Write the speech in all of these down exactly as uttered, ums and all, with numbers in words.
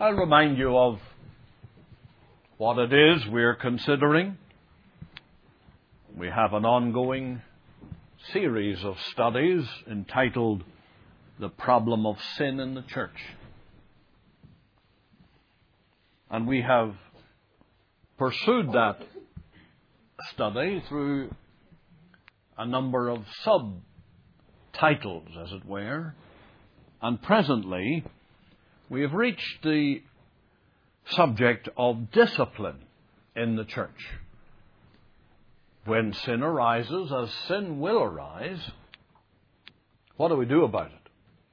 I'll remind you of what it is we're considering. We have an ongoing series of studies entitled The Problem of Sin in the Church. And we have pursued that study through a number of subtitles, as it were. And presently, we have reached the subject of discipline in the church. When sin arises, as sin will arise, what do we do about it?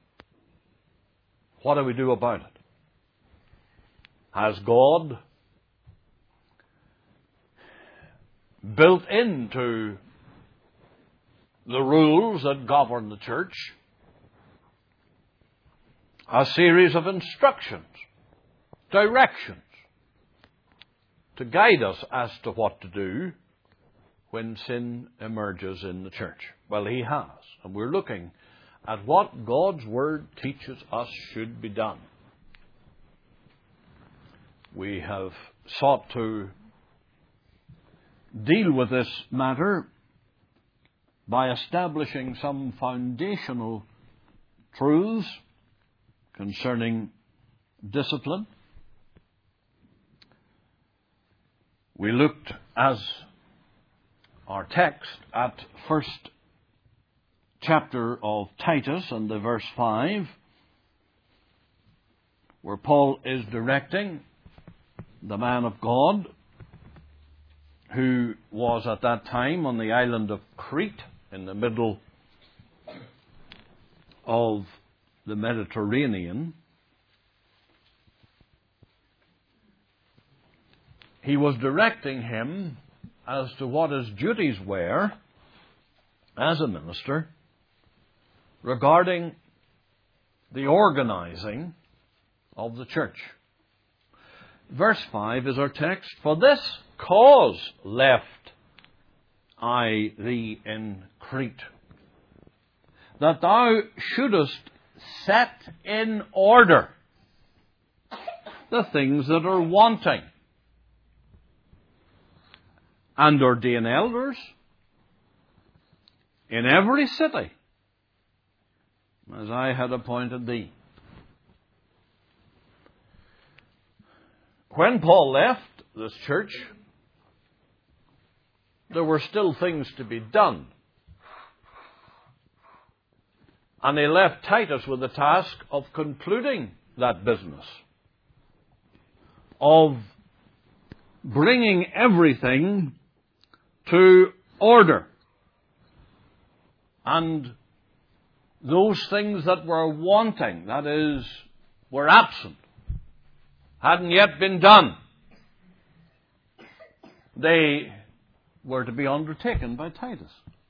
What do we do about it? Has God built into the rules that govern the church a series of instructions, directions, to guide us as to what to do when sin emerges in the church? Well, He has. And we're looking at what God's Word teaches us should be done. We have sought to deal with this matter by establishing some foundational truths concerning discipline. We looked as our text at first chapter of Titus and the verse five, where Paul is directing the man of God who was at that time on the island of Crete in the middle of the Mediterranean. He was directing him as to what his duties were as a minister regarding the organizing of the church. Verse five is our text. For this cause left I thee in Crete, that thou shouldest set in order the things that are wanting, and ordain elders in every city, as I had appointed thee. When Paul left this church, there were still things to be done. And he left Titus with the task of concluding that business, of bringing everything to order. And those things that were wanting, that is, were absent, hadn't yet been done, they were to be undertaken by Titus.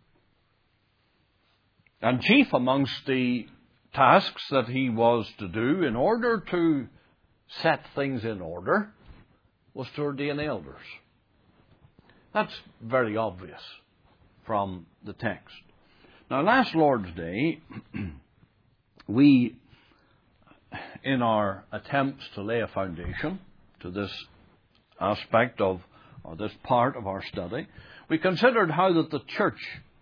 And chief amongst the tasks that he was to do in order to set things in order was to ordain elders. That's very obvious from the text. Now, last Lord's Day, we, in our attempts to lay a foundation to this aspect of, or this part of our study, we considered how that the church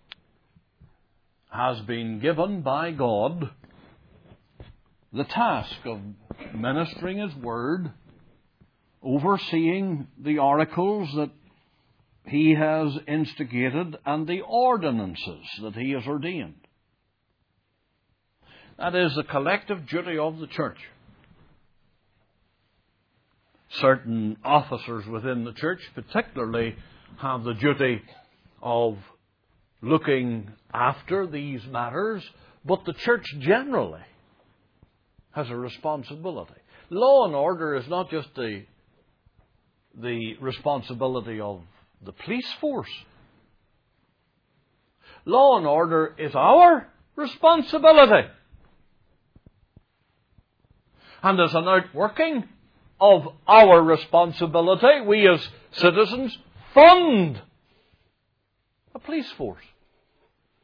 has been given by God the task of ministering His Word, overseeing the oracles that He has instigated, and the ordinances that He has ordained. That is the collective duty of the church. Certain officers within the church particularly have the duty of looking after these matters, but the church generally has a responsibility. Law and order is not just the, the responsibility of the police force. Law and order is our responsibility. And as an outworking of our responsibility, we as citizens fund a police force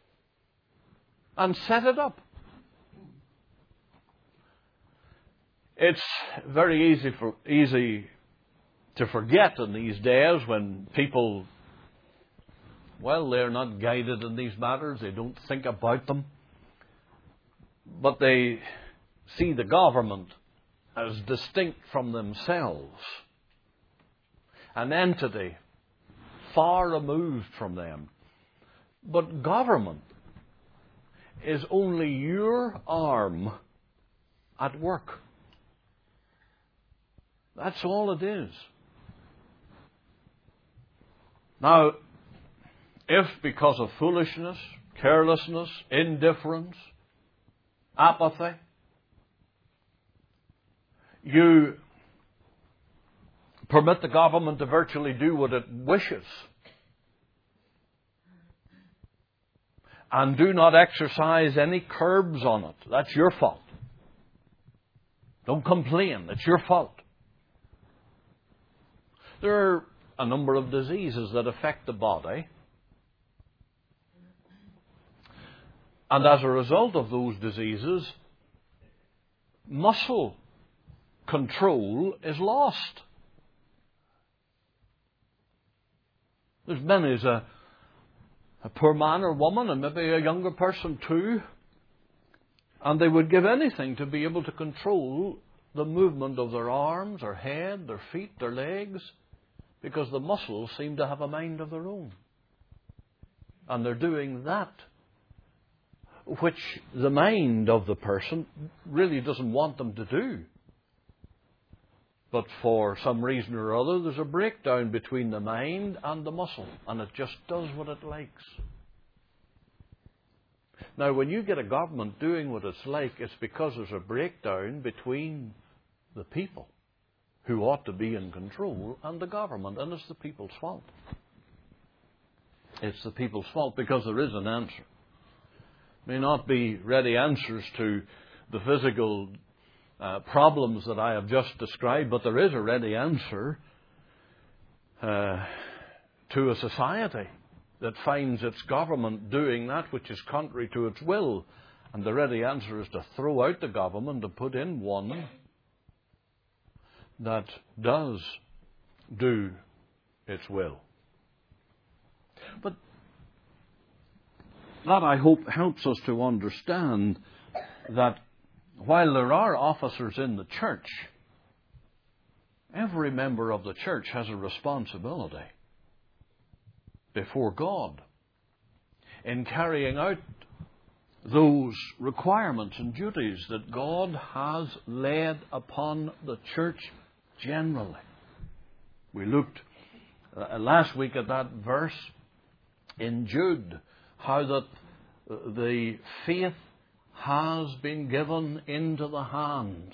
and set it up. It's very easy for easy to forget in these days when people, well, they're not guided in these matters. They don't think about them. But they see the government as distinct from themselves. An entity far removed from them. But government is only your arm at work. That's all it is. Now, if because of foolishness, carelessness, indifference, apathy, you permit the government to virtually do what it wishes, and do not exercise any curbs on it, that's your fault. Don't complain. It's your fault. There are a number of diseases that affect the body. And as a result of those diseases, muscle control is lost. There's many as a, a poor man or woman, and maybe a younger person too, and they would give anything to be able to control the movement of their arms, their head, their feet, their legs, because the muscles seem to have a mind of their own. And they're doing that which the mind of the person really doesn't want them to do. But for some reason or other, there's a breakdown between the mind and the muscle, and it just does what it likes. Now, when you get a government doing what it's like, it's because there's a breakdown between the people who ought to be in control and the government, and it's the people's fault. It's the people's fault because there is an answer. May not be ready answers to the physical uh, problems that I have just described, but there is a ready answer uh, to a society that finds its government doing that which is contrary to its will. And the ready answer is to throw out the government and put in one that does do its will. But that, I hope, helps us to understand that while there are officers in the church, every member of the church has a responsibility before God in carrying out those requirements and duties that God has laid upon the church generally. We looked uh, last week at that verse in Jude, how that the faith has been given into the hands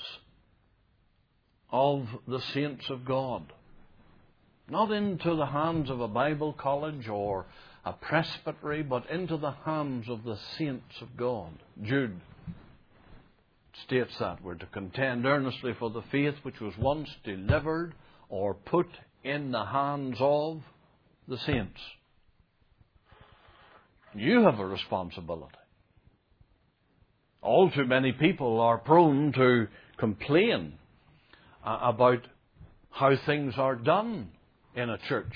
of the saints of God. Not into the hands of a Bible college or a presbytery, but into the hands of the saints of God. Jude states that we're to contend earnestly for the faith which was once delivered or put in the hands of the saints. You have a responsibility. All too many people are prone to complain uh, about how things are done in a church.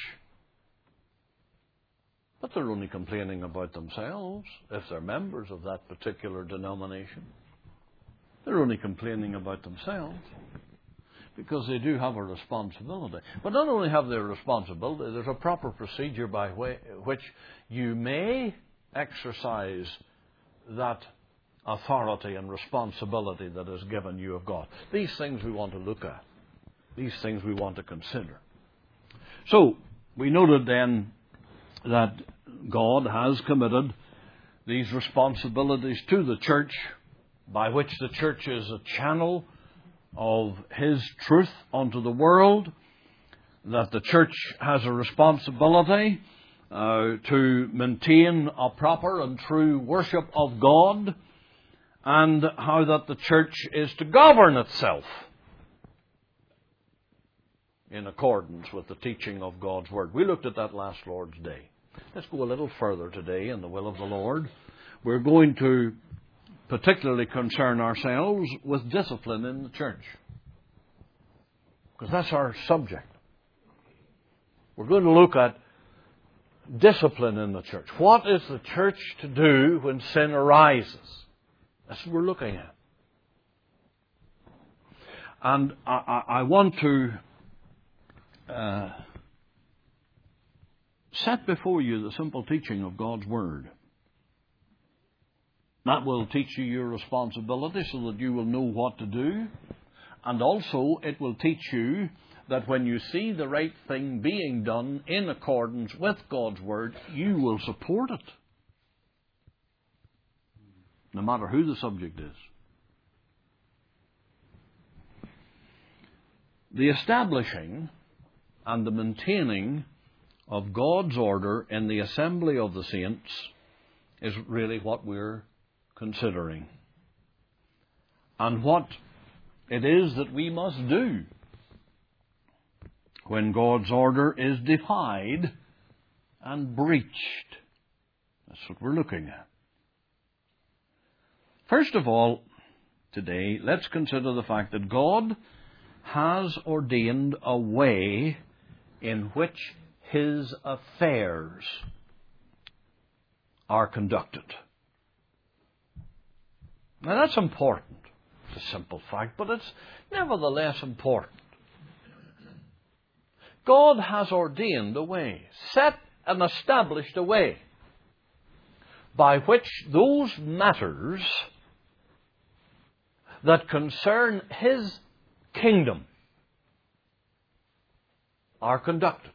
But they're only complaining about themselves if they're members of that particular denomination. They're only complaining about themselves because they do have a responsibility. But not only have they a responsibility, there's a proper procedure by way, which you may exercise that authority and responsibility that is given you of God. These things we want to look at. These things we want to consider. So, we noted then that God has committed these responsibilities to the church, by which the church is a channel of His truth unto the world, that the church has a responsibility uh, to maintain a proper and true worship of God, and how that the church is to govern itself in accordance with the teaching of God's Word. We looked at that last Lord's Day. Let's go a little further today in the will of the Lord. We're going to particularly concern ourselves with discipline in the church. because that's our subject. We're going to look at discipline in the church. What is the church to do when sin arises? That's what we're looking at. And I, I, I want to uh, set before you the simple teaching of God's Word. That will teach you your responsibility so that you will know what to do. And also it will teach you that when you see the right thing being done in accordance with God's Word, you will support it. No matter who the subject is. The establishing and the maintaining of God's order in the assembly of the saints is really what we're considering. And what it is that we must do when God's order is defied and breached. That's what we're looking at. First of all, today, let's consider the fact that God has ordained a way in which His affairs are conducted. Now that's important. It's a simple fact, but it's nevertheless important. God has ordained a way, set and established a way, by which those matters that concern His kingdom are conducted.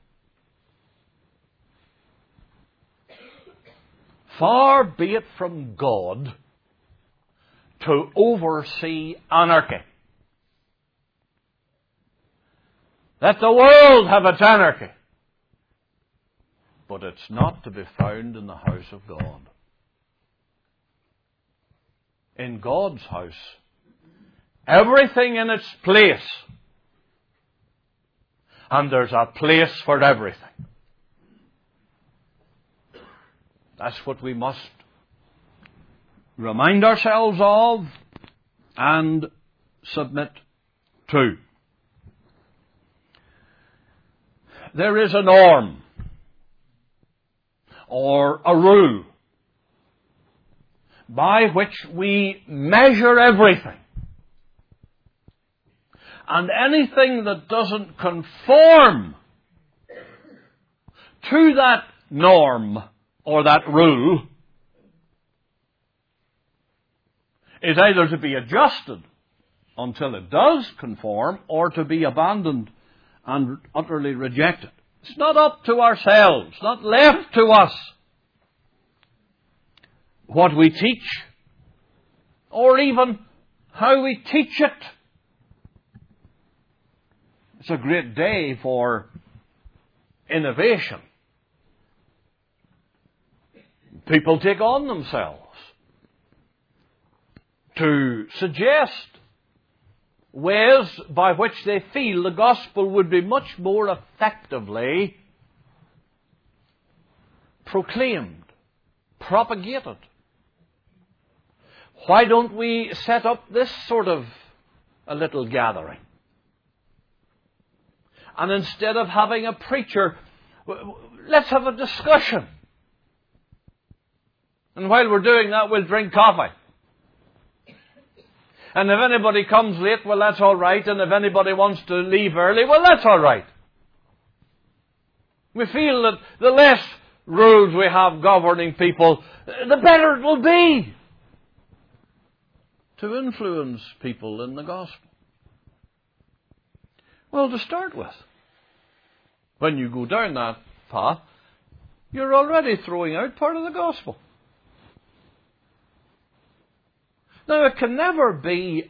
Far be it from God to oversee anarchy. Let the world have its anarchy. But it's not to be found in the house of God. In God's house, everything in its place. And there's a place for everything. That's what we must remind ourselves of and submit to. There is a norm or a rule by which we measure everything. And anything that doesn't conform to that norm or that rule is either to be adjusted until it does conform or to be abandoned and utterly rejected. It's not up to ourselves, not left to us what we teach or even how we teach it. It's a great day for innovation. People take on themselves to suggest ways by which they feel the gospel would be much more effectively proclaimed, propagated. Why don't we set up this sort of a little gathering? And instead of having a preacher, let's have a discussion. And while we're doing that, we'll drink coffee. And if anybody comes late, well, that's all right. And if anybody wants to leave early, well, that's all right. We feel that the less rules we have governing people, the better it will be to influence people in the gospel. Well, to start with, when you go down that path, you're already throwing out part of the gospel. Now, it can never be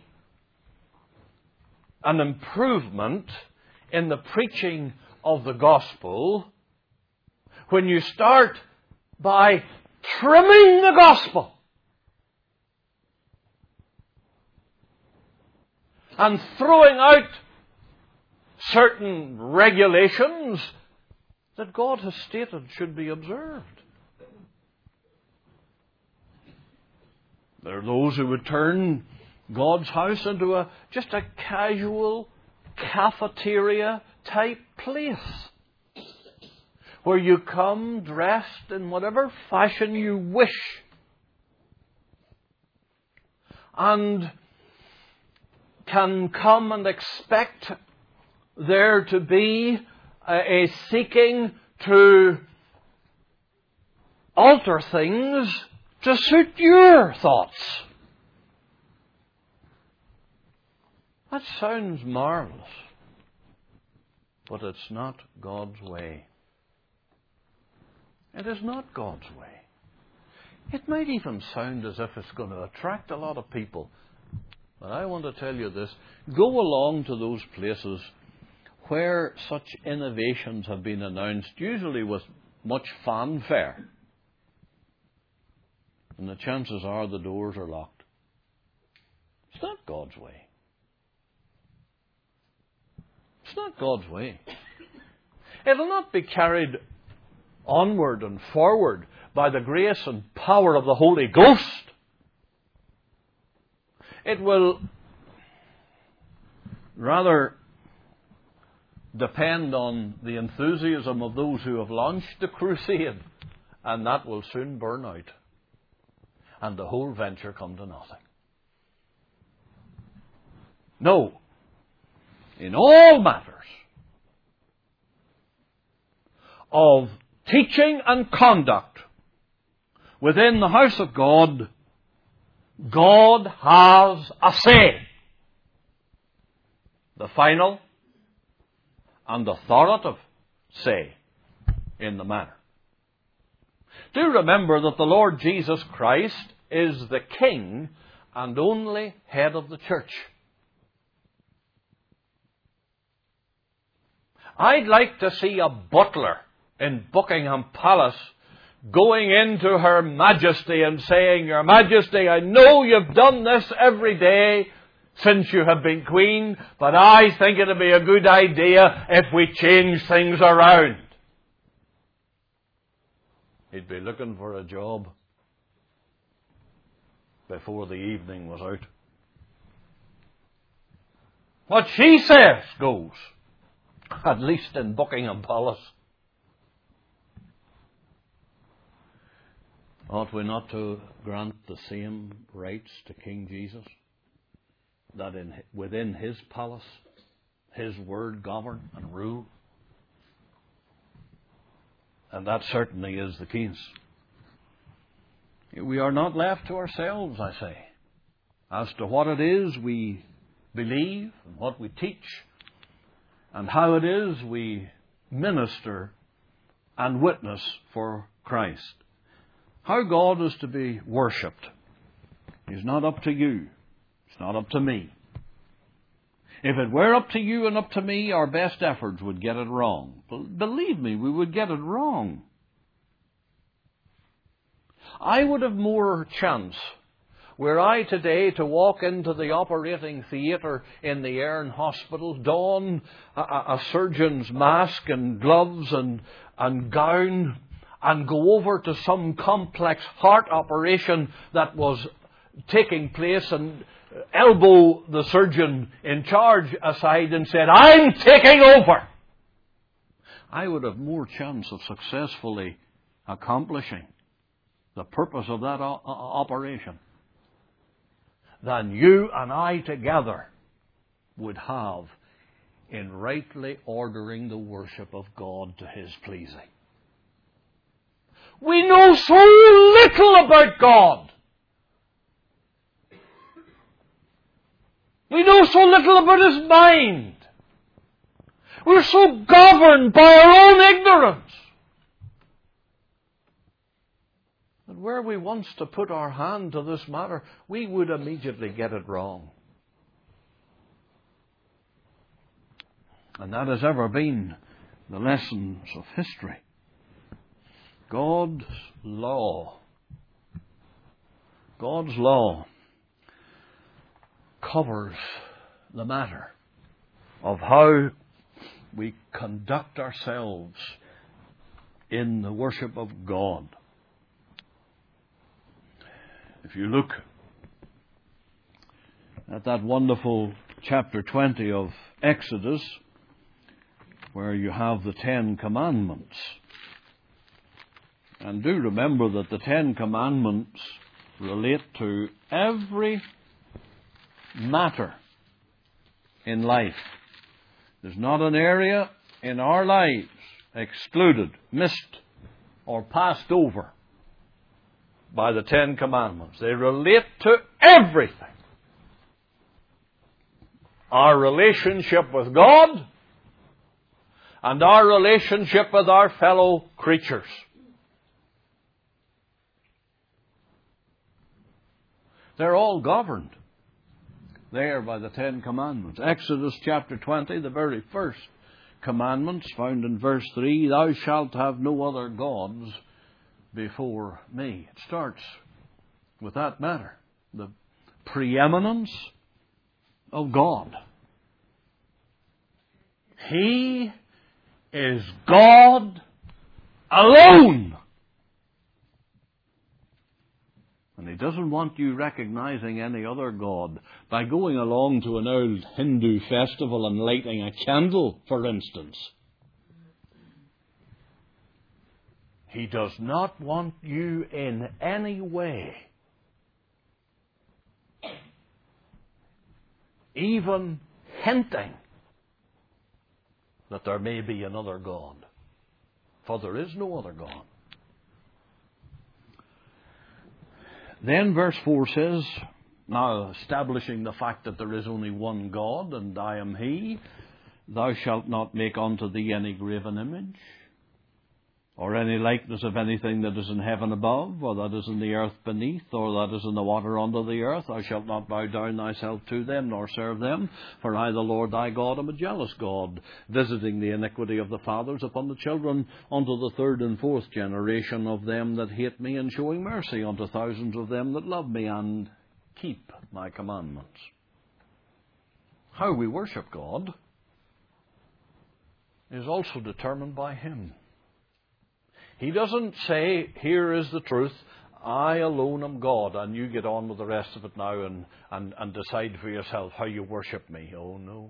an improvement in the preaching of the gospel when you start by trimming the gospel and throwing out certain regulations that God has stated should be observed. There are those who would turn God's house into a just a casual cafeteria type place, where you come dressed in whatever fashion you wish, and can come and expect there to be a, a seeking to alter things to suit your thoughts. That sounds marvelous, but it's not God's way. It is not God's way. It might even sound as if it's going to attract a lot of people. But I want to tell you this. Go along to those places where such innovations have been announced, usually with much fanfare. And the chances are the doors are locked. It's not God's way. It's not God's way. It'll not be carried onward and forward by the grace and power of the Holy Ghost. It will rather depend on the enthusiasm of those who have launched the crusade, and that will soon burn out, and the whole venture come to nothing. No. In all matters of teaching and conduct within the house of God, God has a say. The final and authoritative say in the matter. Do remember that the Lord Jesus Christ is the King and only head of the church. I'd like to see a butler in Buckingham Palace going into Her Majesty and saying, Your Majesty, I know you've done this every day since you have been Queen, but I think it would be a good idea if we change things around. He'd be looking for a job before the evening was out. What she says goes, at least in Buckingham Palace. Ought we not to grant the same rights to King Jesus? That in, within His palace, His word govern and rule? And that certainly is the case. We are not left to ourselves, I say, as to what it is we believe and what we teach and how it is we minister and witness for Christ. How God is to be worshipped is not up to you. It's not up to me. If it were up to you and up to me, our best efforts would get it wrong. Believe me, we would get it wrong. I would have more chance, were I today to walk into the operating theatre in the Erne Hospital, don a, a surgeon's mask and gloves and, and gown, and go over to some complex heart operation that was taking place and elbow the surgeon in charge aside and said, I'm taking over, I would have more chance of successfully accomplishing the purpose of that o- operation than you and I together would have in rightly ordering the worship of God to His pleasing. We know so little about God. We know so little about His mind. We're so governed by our own ignorance that were we once to put our hand to this matter, we would immediately get it wrong. And that has ever been the lessons of history. God's law, God's law covers the matter of how we conduct ourselves in the worship of God. If you look at that wonderful chapter twenty of Exodus, where you have the Ten Commandments. And do remember that the Ten Commandments relate to every matter in life. There's not an area in our lives excluded, missed, or passed over by the Ten Commandments. They relate to everything. Our relationship with God and our relationship with our fellow creatures. They're all governed there by the Ten Commandments. Exodus chapter twenty, the very first commandments found in verse three, thou shalt have no other gods before me. It starts with that matter, the preeminence of God. He is God alone. And He doesn't want you recognizing any other God by going along to an old Hindu festival and lighting a candle, for instance. He does not want you in any way even hinting that there may be another God. For there is no other God. Then verse four says, now establishing the fact that there is only one God, and I am He, thou shalt not make unto thee any graven image, or any likeness of anything that is in heaven above, or that is in the earth beneath, or that is in the water under the earth. Thou shalt not bow down thyself to them, nor serve them. For I, the Lord thy God, am a jealous God, visiting the iniquity of the fathers upon the children, unto the third and fourth generation of them that hate me, and showing mercy unto thousands of them that love me, and keep my commandments. How we worship God is also determined by Him. He doesn't say, here is the truth, I alone am God, and you get on with the rest of it now and, and, and decide for yourself how you worship me. Oh, no.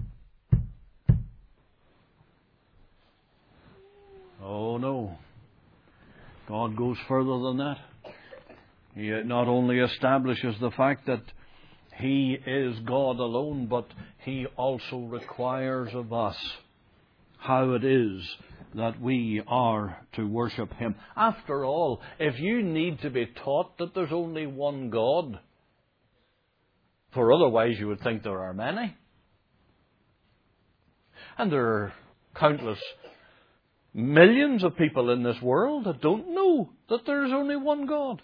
Oh, no. God goes further than that. He not only establishes the fact that He is God alone, but He also requires of us how it is that we are to worship Him. After all, if you need to be taught that there's only one God, for otherwise you would think there are many, and there are countless millions of people in this world that don't know that there is only one God.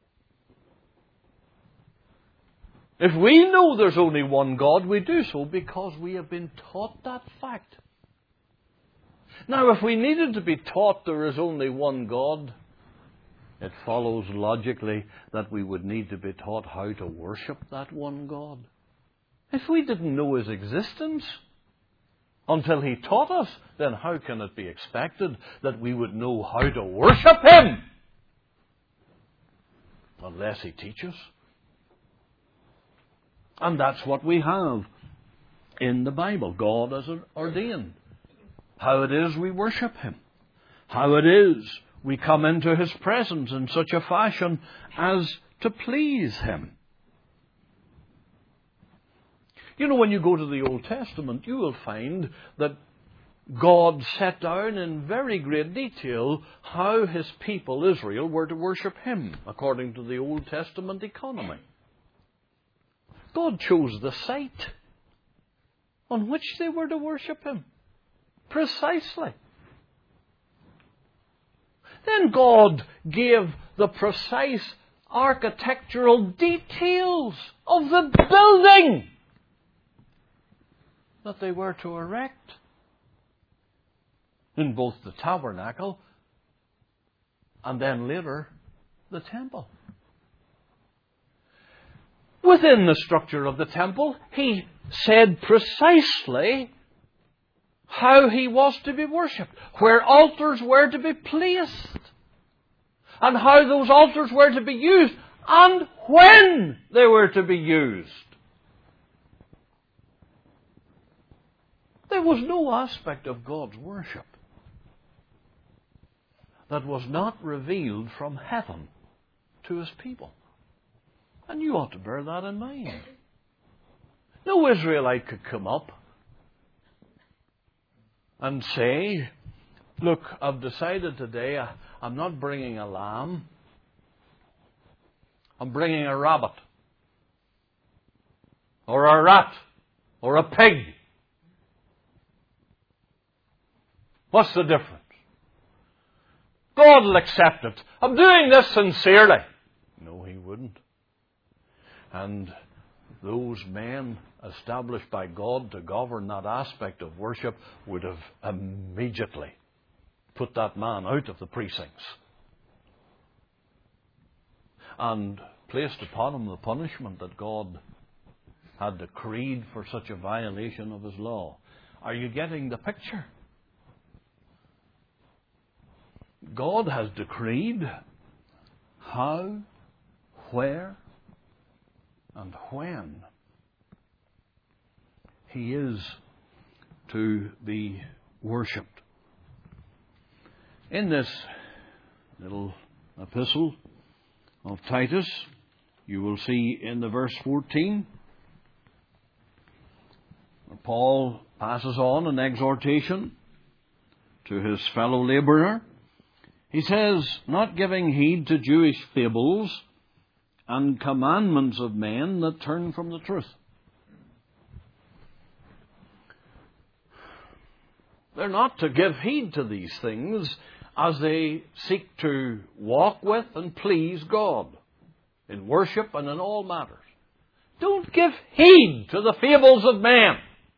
If we know there's only one God, we do so because we have been taught that fact. Now, if we needed to be taught there is only one God, it follows logically that we would need to be taught how to worship that one God. If we didn't know His existence until He taught us, then how can it be expected that we would know how to worship Him? Unless He teaches. And that's what we have in the Bible. God has ordained how it is we worship Him. How it is we come into His presence in such a fashion as to please Him. You know, when you go to the Old Testament, you will find that God set down in very great detail how His people, Israel, were to worship Him according to the Old Testament economy. God chose the site on which they were to worship Him. Precisely. Then God gave the precise architectural details of the building that they were to erect in both the tabernacle and then later the temple. Within the structure of the temple, He said precisely how He was to be worshipped, where altars were to be placed, and how those altars were to be used, and when they were to be used. There was no aspect of God's worship that was not revealed from heaven to His people. And you ought to bear that in mind. No Israelite could come up and say, look, I've decided today I, I'm not bringing a lamb. I'm bringing a rabbit. Or a rat. Or a pig. What's the difference? God will accept it. I'm doing this sincerely. No, He wouldn't. And those men established by God to govern that aspect of worship would have immediately put that man out of the precincts and placed upon him the punishment that God had decreed for such a violation of His law. Are you getting the picture? God has decreed how, where, and when He is to be worshipped. In this little epistle of Titus, you will see in the verse fourteen, Paul passes on an exhortation to his fellow labourer. He says, not giving heed to Jewish fables and commandments of men that turn from the truth. They're not to give heed to these things as they seek to walk with and please God in worship and in all matters. Don't give heed to the fables of men.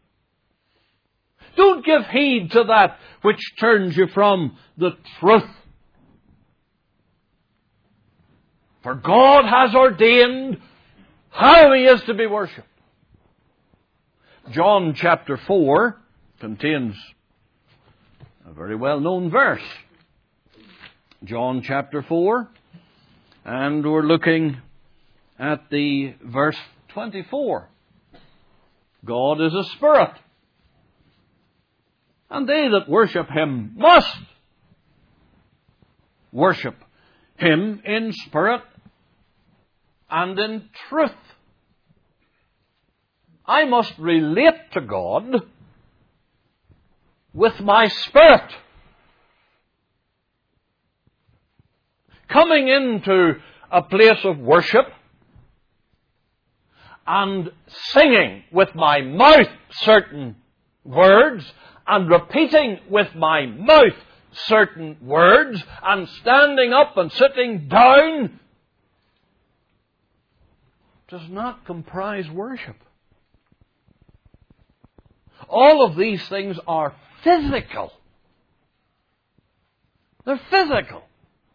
Don't give heed to that which turns you from the truth. For God has ordained how He is to be worshipped. John chapter four contains a very well-known verse. John chapter four, and we're looking at the verse twenty-four. God is a spirit, and they that worship Him must worship Him in spirit and in truth. I must relate to God with my spirit. Coming into a place of worship and singing with my mouth certain words and repeating with my mouth certain words and standing up and sitting down does not comprise worship. All of these things are physical. They're physical.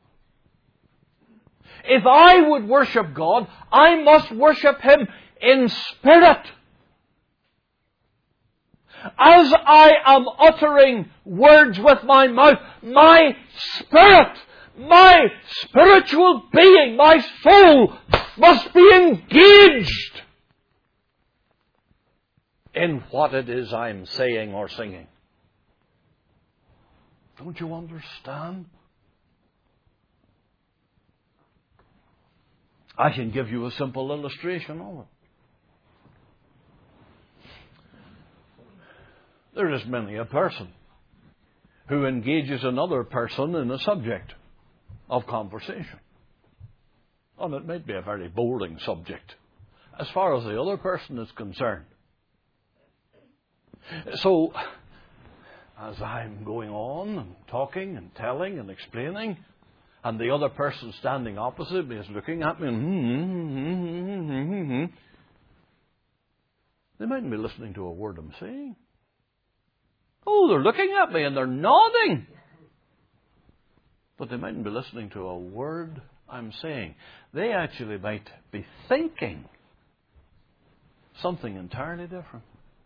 If I would worship God, I must worship Him in spirit. As I am uttering words with my mouth, my spirit, my spiritual being, my soul must be engaged in what it is I'm saying or singing. Don't you understand? I can give you a simple illustration of it. There is many a person who engages another person in a subject of conversation. And it might be a very boring subject as far as the other person is concerned. So, as I'm going on and talking and telling and explaining, and the other person standing opposite me is looking at me and hmm, they mightn't be listening to a word I'm saying. Oh, they're looking at me and they're nodding. But they mightn't be listening to a word I'm saying. They actually might be thinking something entirely different.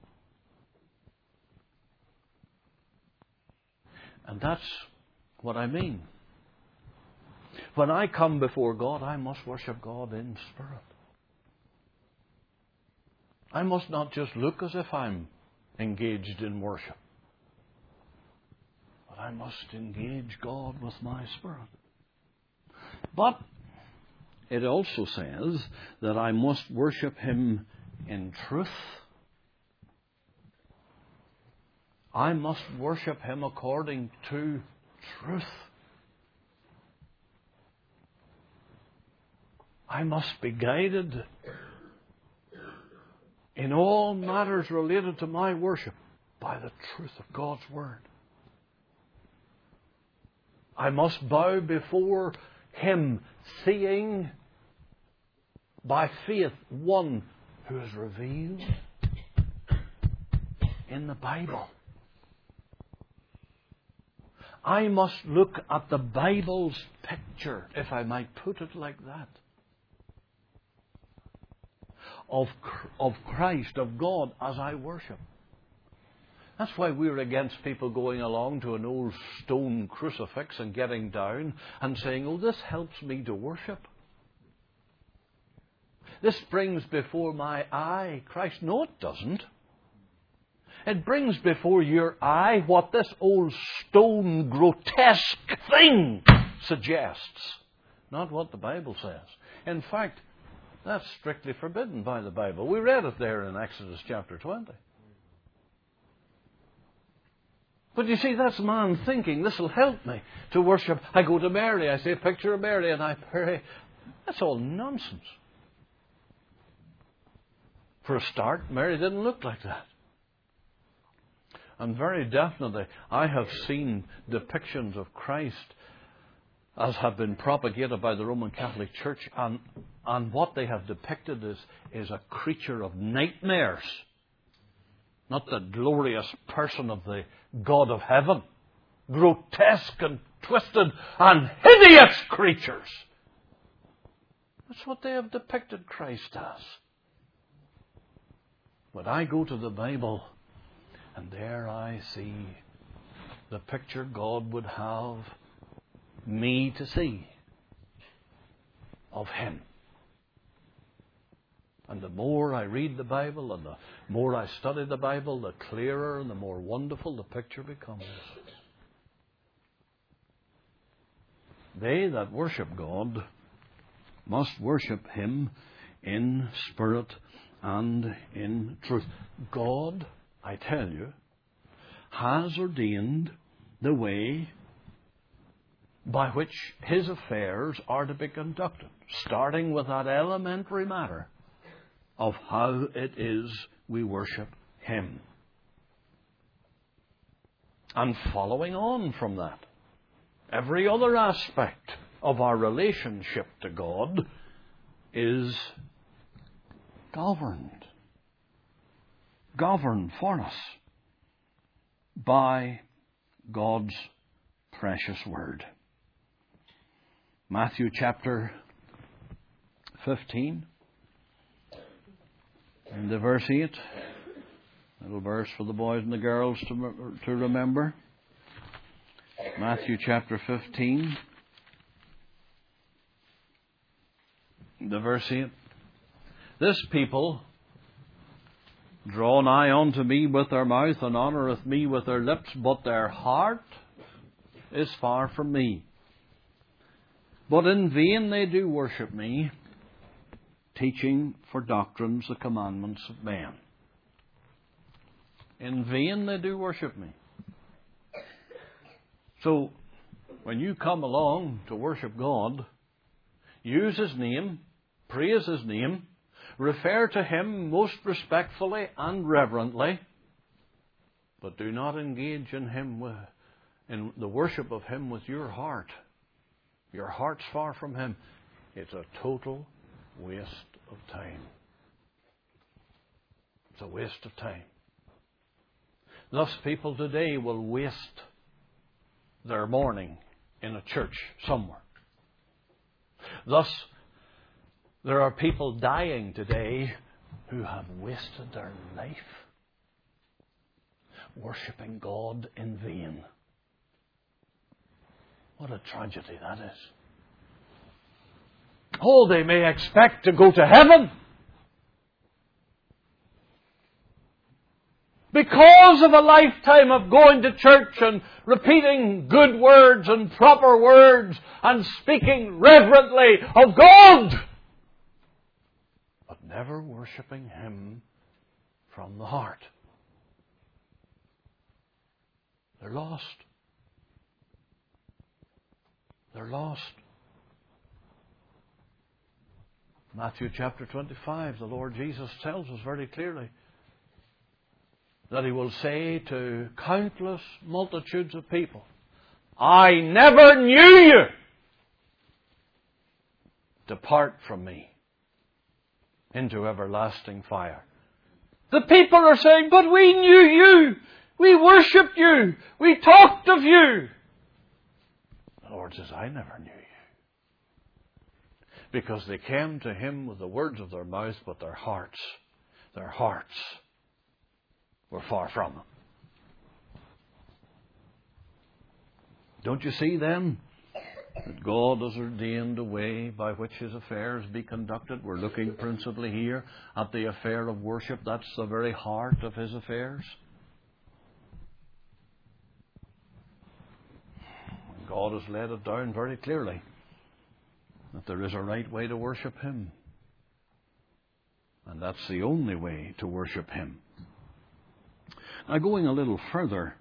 And that's what I mean. When I come before God, I must worship God in spirit. I must not just look as if I'm engaged in worship. But I must engage God with my spirit. But it also says that I must worship Him in truth. I must worship Him according to truth. I must be guided in all matters related to my worship by the truth of God's Word. I must bow before Him, seeing by faith one who is revealed in the Bible. I must look at the Bible's picture, if I might put it like that, of, of Christ, of God, as I worship. That's why we're against people going along to an old stone crucifix and getting down and saying, oh, this helps me to worship. This brings before my eye Christ. No, it doesn't. It brings before your eye what this old stone grotesque thing suggests, not what the Bible says. In fact, that's strictly forbidden by the Bible. We read it there in Exodus chapter twenty. But you see, that's man thinking, this will help me to worship. I go to Mary, I see a picture of Mary, and I pray. That's all nonsense. For a start, Mary didn't look like that. And very definitely, I have seen depictions of Christ as have been propagated by the Roman Catholic Church, and, and what they have depicted is, is a creature of nightmares. Not the glorious person of the God of heaven. Grotesque and twisted and hideous creatures. That's what they have depicted Christ as. But I go to the Bible, and there I see the picture God would have me to see of Him. And the more I read the Bible and the more I study the Bible, the clearer and the more wonderful the picture becomes. They that worship God must worship Him in spirit and in truth. God, I tell you, has ordained the way by which His affairs are to be conducted, starting with that elementary matter of how it is we worship Him. And following on from that, every other aspect of our relationship to God is governed, governed for us by God's precious Word. Matthew chapter fifteen. And the verse eight, little verse for the boys and the girls to, to remember. Matthew chapter fifteen, the verse eight. This people draw nigh unto me with their mouth and honoureth me with their lips, but their heart is far from me. But in vain they do worship me, teaching for doctrines the commandments of men. In vain they do worship me. So, when you come along to worship God, use His name, praise His name, refer to Him most respectfully and reverently, but do not engage in Him with, in the worship of Him with your heart. Your heart's far from Him. It's a total waste of time. It's a waste of time. Thus, people today will waste their morning in a church somewhere. Thus, there are people dying today who have wasted their life worshipping God in vain. What a tragedy that is. Oh, they may expect to go to heaven. because of a lifetime of going to church and repeating good words and proper words and speaking reverently of God, but never worshipping Him from the heart. They're lost. They're lost. Matthew chapter twenty-five, the Lord Jesus tells us very clearly that He will say to countless multitudes of people, I never knew you. Depart from me into everlasting fire. The people are saying, but we knew you. We worshipped you. We talked of you. The Lord says, I never knew you. Because they came to Him with the words of their mouth, but their hearts, their hearts were far from Him. Don't you see then that God has ordained a way by which His affairs be conducted? We're looking principally here at the affair of worship. That's the very heart of His affairs. God has laid it down very clearly that there is a right way to worship Him. And that's the only way to worship Him. Now, going a little further,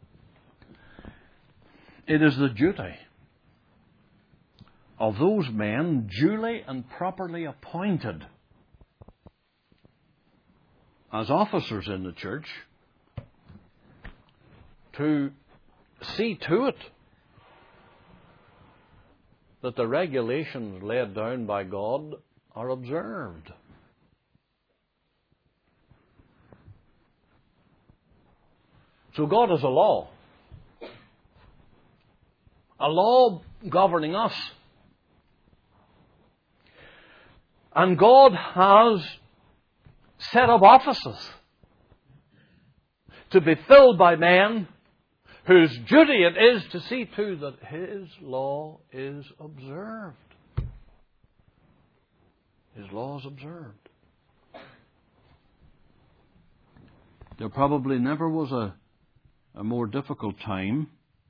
it is the duty of those men duly and properly appointed as officers in the church to see to it that the regulations laid down by God are observed. So God has a law. A law governing us. And God has set up offices to be filled by men whose duty it is to see to that His law is observed. His law is observed. There probably never was a, a more difficult time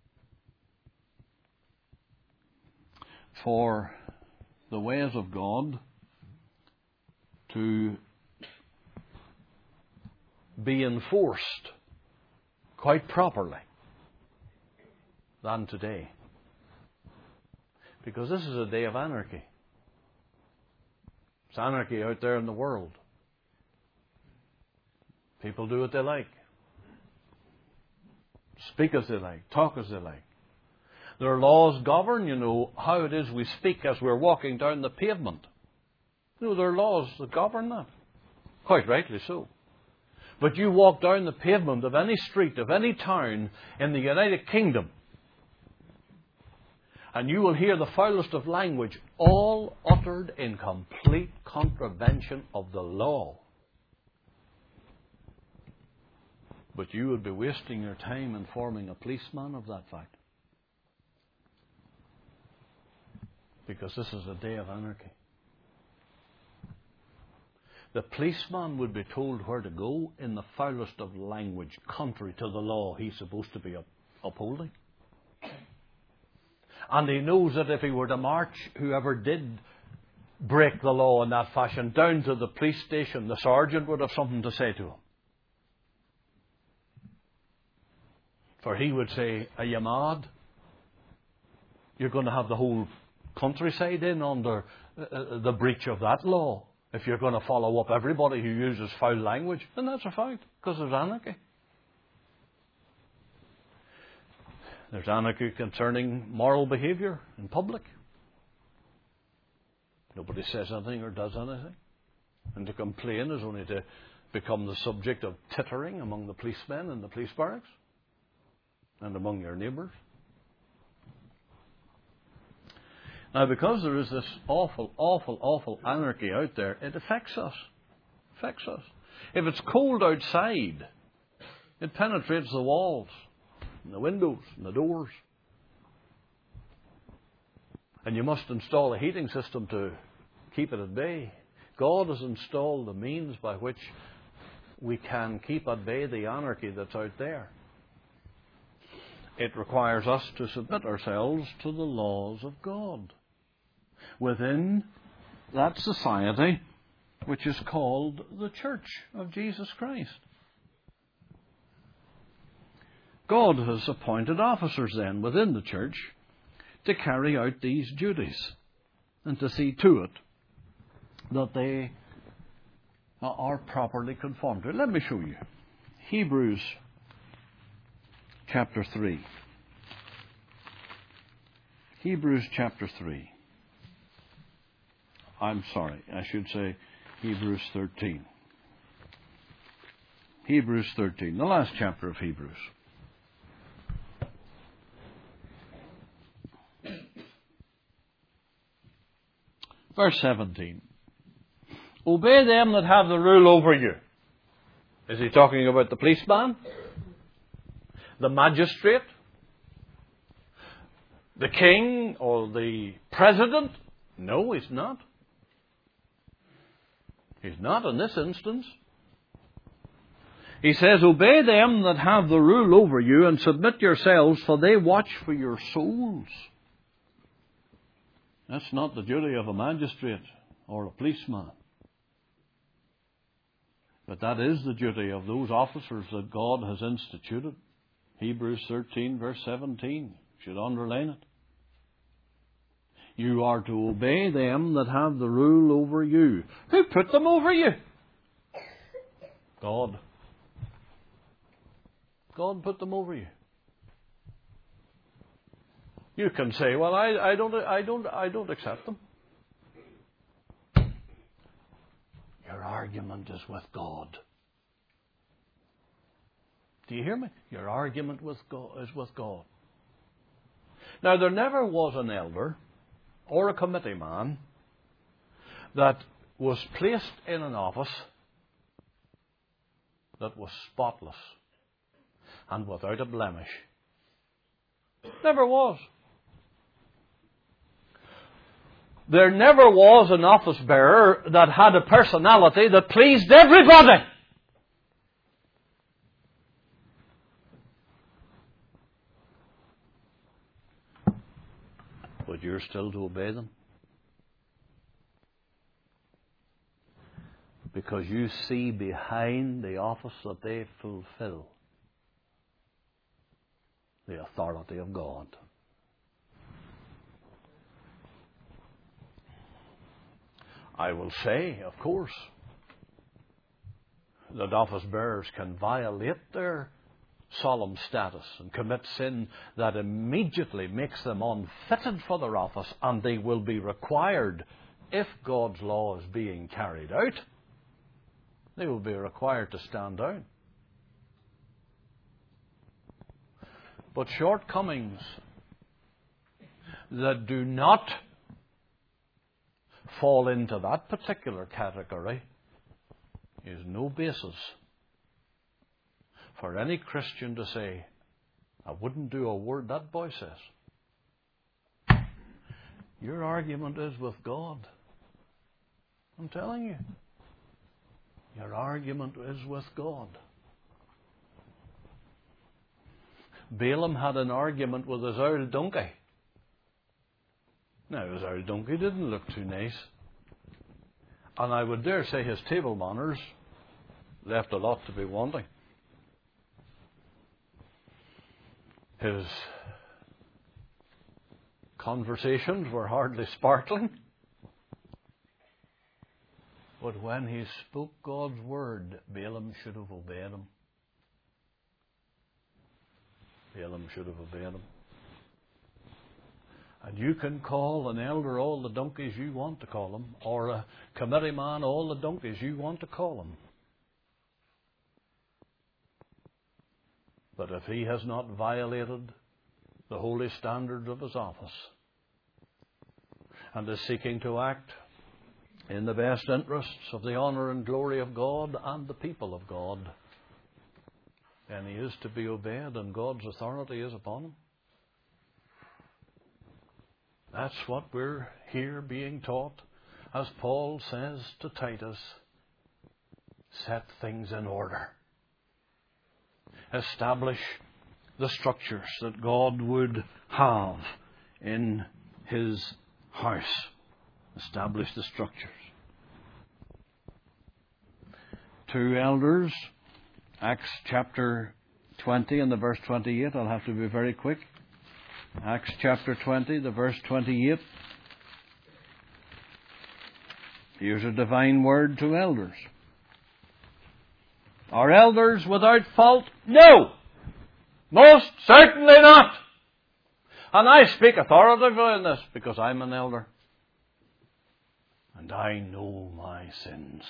for the ways of God to be enforced quite properly than today. Because this is a day of anarchy. It's anarchy out there in the world. People do what they like. Speak as they like. Talk as they like. Their laws govern, you know, how it is we speak as we're walking down the pavement. You know, there are laws that govern that. Quite rightly so. But you walk down the pavement of any street, of any town in the United Kingdom, and you will hear the foulest of language, all uttered in complete contravention of the law. But you would be wasting your time informing a policeman of that fact. Because this is a day of anarchy. The policeman would be told where to go in the foulest of language, contrary to the law he's supposed to be up- upholding. And he knows that if he were to march whoever did break the law in that fashion down to the police station, the sergeant would have something to say to him. For he would say, are you mad? You're going to have the whole countryside in under uh, the breach of that law if you're going to follow up everybody who uses foul language. And that's a fact, because there's anarchy. There's anarchy concerning moral behaviour in public. Nobody says anything or does anything. And to complain is only to become the subject of tittering among the policemen in the police barracks and among your neighbours. Now, because there is this awful, awful, awful anarchy out there, it affects us. It affects us. If it's cold outside, it penetrates the walls, and the windows, and the doors. And you must install a heating system to keep it at bay. God has installed the means by which we can keep at bay the anarchy that's out there. It requires us to submit ourselves to the laws of God within that society which is called the Church of Jesus Christ. God has appointed officers then within the church to carry out these duties and to see to it that they are properly conformed to it. Let me show you. Hebrews chapter three. Hebrews chapter three. I'm sorry, I should say Hebrews thirteen. Hebrews thirteen, the last chapter of Hebrews. Verse seventeen. Obey them that have the rule over you. Is he talking about the policeman? The magistrate? The king or the president? No, he's not. He's not in this instance. He says, obey them that have the rule over you and submit yourselves, for they watch for your souls. That's not the duty of a magistrate or a policeman. But that is the duty of those officers that God has instituted. Hebrews thirteen, verse seventeen. You should underline it. You are to obey them that have the rule over you. Who put them over you? God. God put them over you. You can say, well, I, I don't I don't I don't accept them. Your argument is with God. Do you hear me? Your argument with God is with God. Now, there never was an elder or a committee man that was placed in an office that was spotless and without a blemish. Never was. There never was an office bearer that had a personality that pleased everybody. But you're still to obey them. Because you see behind the office that they fulfill the authority of God. I will say, of course, that office bearers can violate their solemn status and commit sin that immediately makes them unfitted for their office, and they will be required, if God's law is being carried out, they will be required to stand down. But shortcomings that do not fall into that particular category is no basis for any Christian to say, I wouldn't do a word that boy says. Your argument is with God. I'm telling you. Your argument is with God. Balaam had an argument with his old donkey. Now, his old donkey didn't look too nice. And I would dare say his table manners left a lot to be wanting. His conversations were hardly sparkling. But when he spoke God's word, Balaam should have obeyed him. Balaam should have obeyed him. And you can call an elder all the donkeys you want to call him, or a committee man all the donkeys you want to call him. But if he has not violated the holy standards of his office and is seeking to act in the best interests of the honour and glory of God and the people of God, then he is to be obeyed, and God's authority is upon him. That's what we're here being taught, as Paul says to Titus, set things in order. Establish the structures that God would have in His house. Establish the structures. Two elders, Acts chapter twenty and the verse twenty-eight. I'll have to be very quick. Acts chapter twenty, the verse twenty-eight. Here's a divine word to elders. Are elders without fault? No! Most certainly not! And I speak authoritatively in this because I'm an elder. And I know my sins.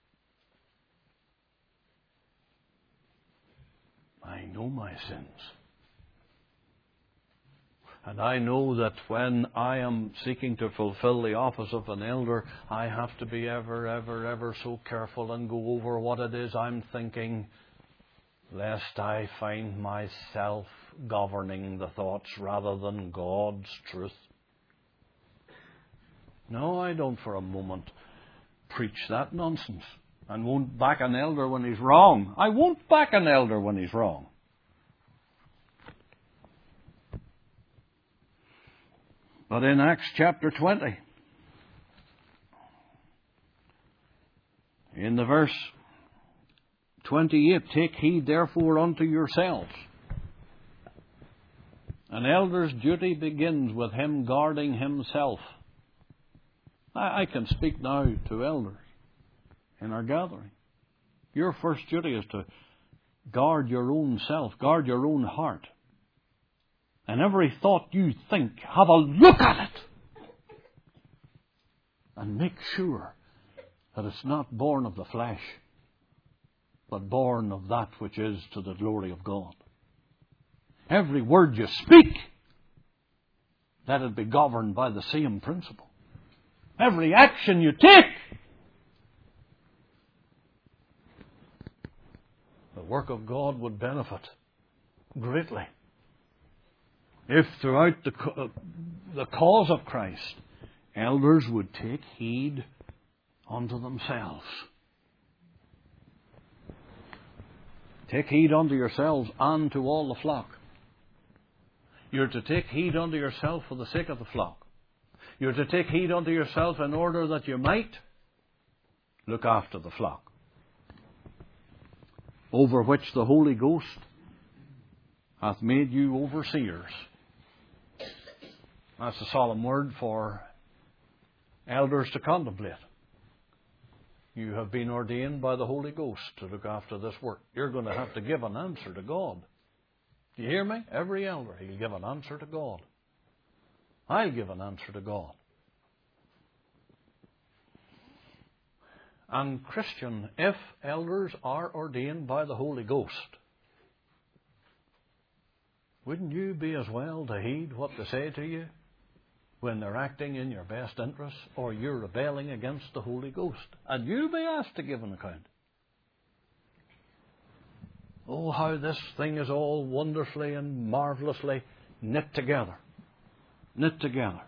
I know my sins. And I know that when I am seeking to fulfill the office of an elder, I have to be ever, ever, ever so careful and go over what it is I'm thinking, lest I find myself governing the thoughts rather than God's truth. No, I don't for a moment preach that nonsense and won't back an elder when he's wrong. I won't back an elder when he's wrong. But in Acts chapter twenty, in the verse twenty-eight, take heed therefore unto yourselves. An elder's duty begins with him guarding himself. I, I can speak now to elders in our gathering. Your first duty is to guard your own self, guard your own heart. And every thought you think, have a look at it. And make sure that it's not born of the flesh, but born of that which is to the glory of God. Every word you speak, let it be governed by the same principle. Every action you take, the work of God would benefit greatly if throughout the, uh, the cause of Christ, elders would take heed unto themselves. Take heed unto yourselves and to all the flock. You're to take heed unto yourself for the sake of the flock. You're to take heed unto yourself in order that you might look after the flock, over which the Holy Ghost hath made you overseers. That's a solemn word for elders to contemplate. You have been ordained by the Holy Ghost to look after this work. You're going to have to give an answer to God. Do you hear me? Every elder, he'll give an answer to God. I'll give an answer to God. And Christian, if elders are ordained by the Holy Ghost, wouldn't you be as well to heed what they say to you when they're acting in your best interest, or you're rebelling against the Holy Ghost? And you'll be asked to give an account. Oh, how this thing is all wonderfully and marvellously knit together. Knit together.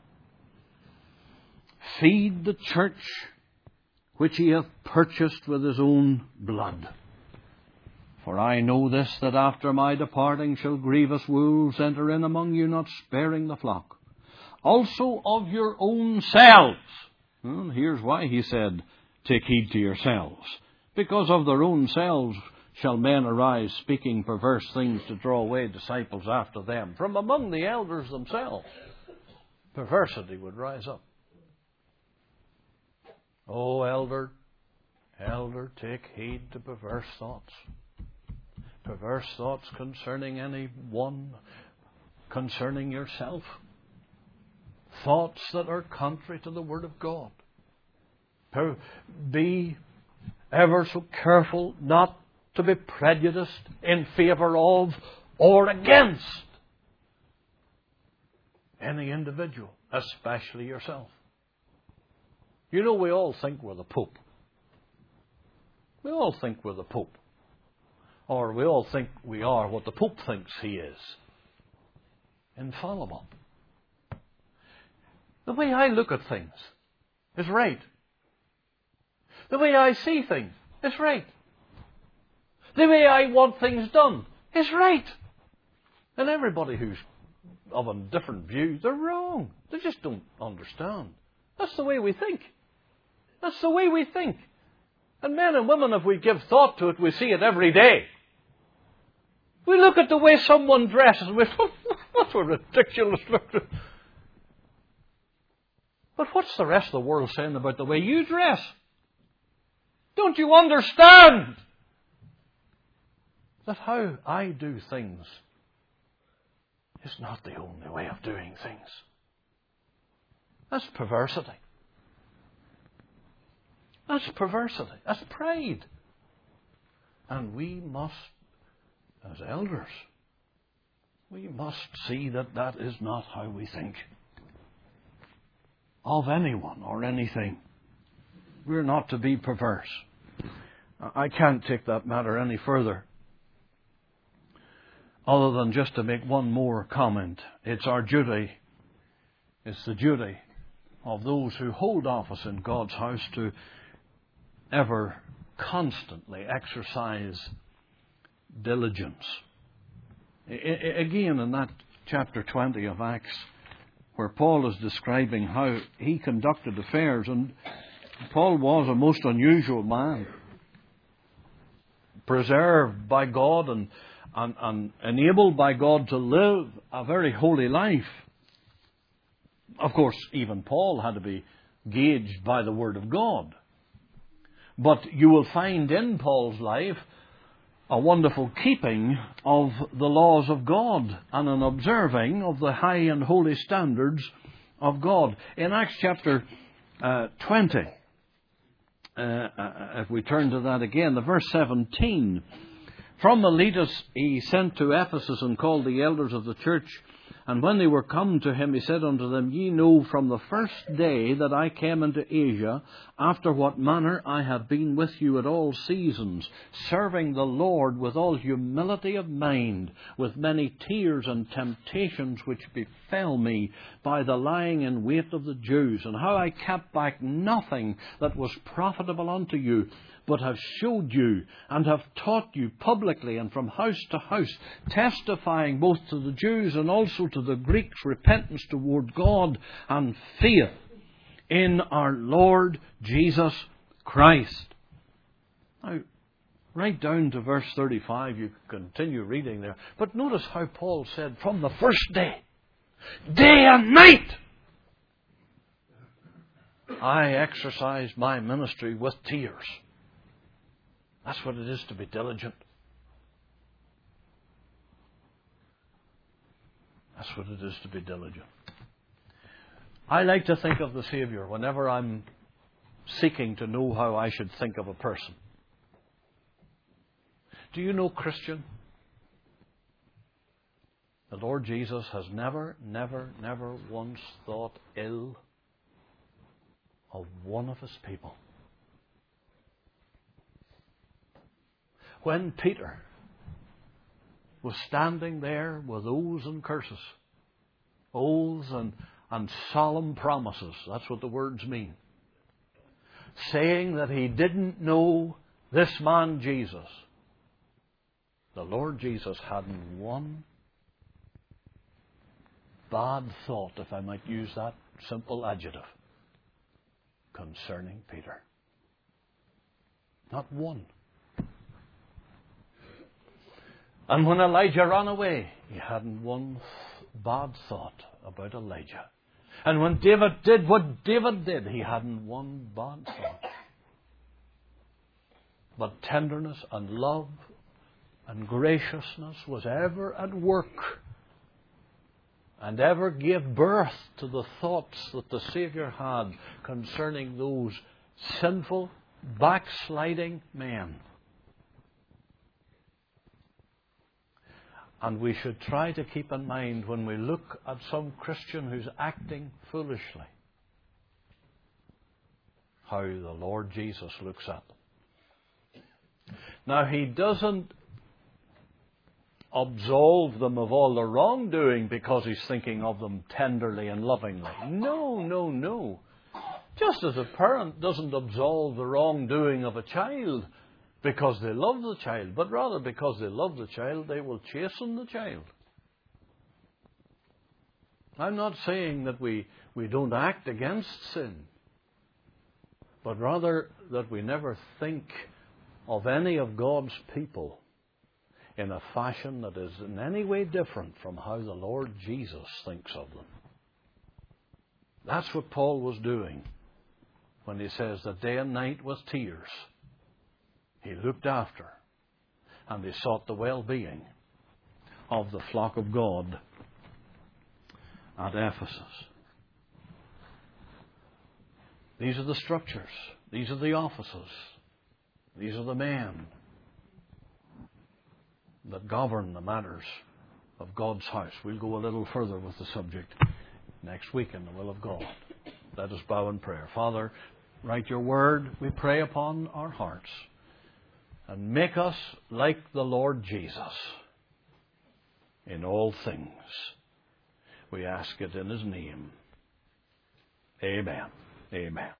Feed the church which he hath purchased with his own blood. For I know this, that after my departing shall grievous wolves enter in among you, not sparing the flock. Also of your own selves. Well, here's why he said, take heed to yourselves. Because of their own selves shall men arise, speaking perverse things to draw away disciples after them. From among the elders themselves, perversity would rise up. Oh, elder, elder, take heed to perverse thoughts. Perverse thoughts concerning any one, concerning yourself. Thoughts that are contrary to the Word of God. Be ever so careful not to be prejudiced in favour of or against any individual, especially yourself. You know, we all think we're the Pope. We all think we're the Pope. Or we all think we are what the Pope thinks he is. Infallible. The way I look at things is right. The way I see things is right. The way I want things done is right. And everybody who's of a different view, they're wrong. They just don't understand. That's the way we think. That's the way we think. And men and women, if we give thought to it, we see it every day. We look at the way someone dresses and we think, what a ridiculous look. But what's the rest of the world saying about the way you dress? Don't you understand that how I do things is not the only way of doing things? That's perversity. That's perversity. That's pride. And we must, as elders, we must see that that is not how we think of anyone or anything. We're not to be perverse. I can't take that matter any further, other than just to make one more comment. It's our duty, it's the duty of those who hold office in God's house to ever constantly exercise diligence. I, again, in that chapter twenty of Acts, where Paul is describing how he conducted affairs, and Paul was a most unusual man, preserved by God and, and, and enabled by God to live a very holy life. Of course, even Paul had to be gauged by the Word of God. But you will find in Paul's life a wonderful keeping of the laws of God and an observing of the high and holy standards of God. In Acts chapter uh, twenty, uh, if we turn to that again, the verse seventeen, from Miletus he sent to Ephesus and called the elders of the church. And when they were come to him, he said unto them, Ye know from the first day that I came into Asia, after what manner I have been with you at all seasons, serving the Lord with all humility of mind, with many tears and temptations which befell me by the lying in wait of the Jews, and how I kept back nothing that was profitable unto you, but have showed you and have taught you publicly and from house to house, testifying both to the Jews and also to the Greeks repentance toward God and faith in our Lord Jesus Christ. Now, right down to verse thirty-five, you continue reading there. But notice how Paul said, from the first day, day and night, I exercised my ministry with tears. That's what it is to be diligent. That's what it is to be diligent. I like to think of the Saviour whenever I'm seeking to know how I should think of a person. Do you know, Christian, the Lord Jesus has never, never, never once thought ill of one of His people. When Peter was standing there with oaths and curses, oaths and, and solemn promises, that's what the words mean, saying that he didn't know this man Jesus, the Lord Jesus hadn't one bad thought, if I might use that simple adjective, concerning Peter. Not one. And when Elijah ran away, he hadn't one bad thought about Elijah. And when David did what David did, he hadn't one bad thought. But tenderness and love and graciousness was ever at work, and ever gave birth to the thoughts that the Saviour had concerning those sinful, backsliding men. And we should try to keep in mind when we look at some Christian who's acting foolishly, how the Lord Jesus looks at them. Now, He doesn't absolve them of all their wrongdoing because He's thinking of them tenderly and lovingly. No, no, no. Just as a parent doesn't absolve the wrongdoing of a child because they love the child, but rather because they love the child, they will chasten the child. I'm not saying that we, we don't act against sin, but rather that we never think of any of God's people in a fashion that is in any way different from how the Lord Jesus thinks of them. That's what Paul was doing when he says that day and night with tears he looked after and he sought the well-being of the flock of God at Ephesus. These are the structures. These are the offices. These are the men that govern the matters of God's house. We'll go a little further with the subject next week in the will of God. Let us bow in prayer. Father, write your word, we pray, upon our hearts, and make us like the Lord Jesus in all things. We ask it in His name. Amen. Amen.